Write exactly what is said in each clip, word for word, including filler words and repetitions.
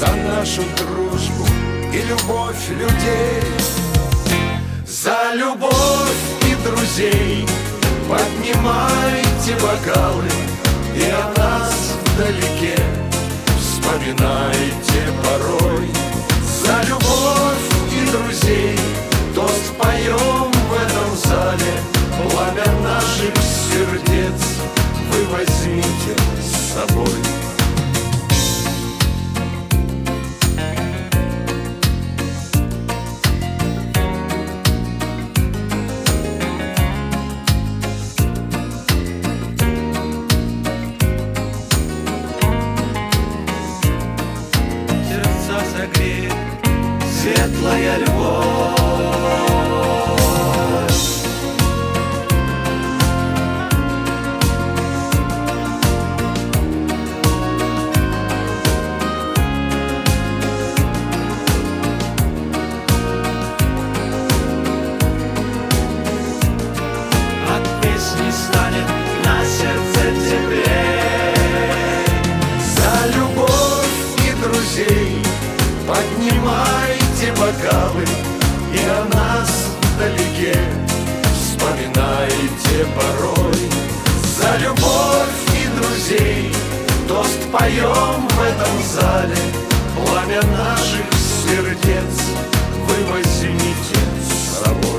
за нашу дружбу и любовь людей. За любовь и друзей поднимайте бокалы, и о нас вдалеке вспоминайте порой. За любовь и друзей тост поем в этом зале. Пламя наших сердец вы возьмите с собой. Согреет светлая любовь. От песни станет на сердце теплее. За любовь и друзей поднимайте бокалы, и о нас вдалеке вспоминайте порой. За любовь и друзей тост поем в этом зале. Пламя наших сердец вы возьмите с собой.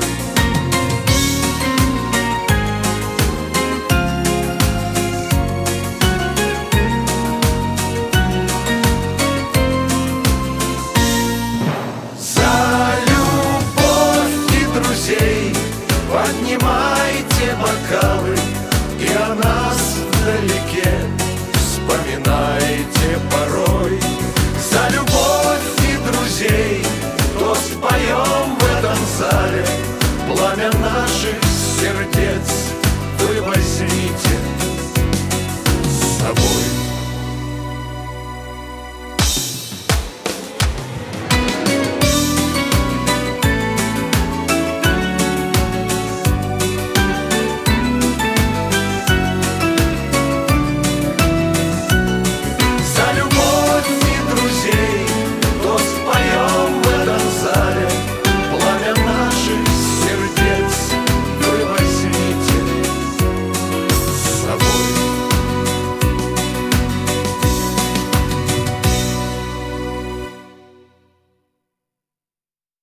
Поднимайте бокалы, и о нас вдали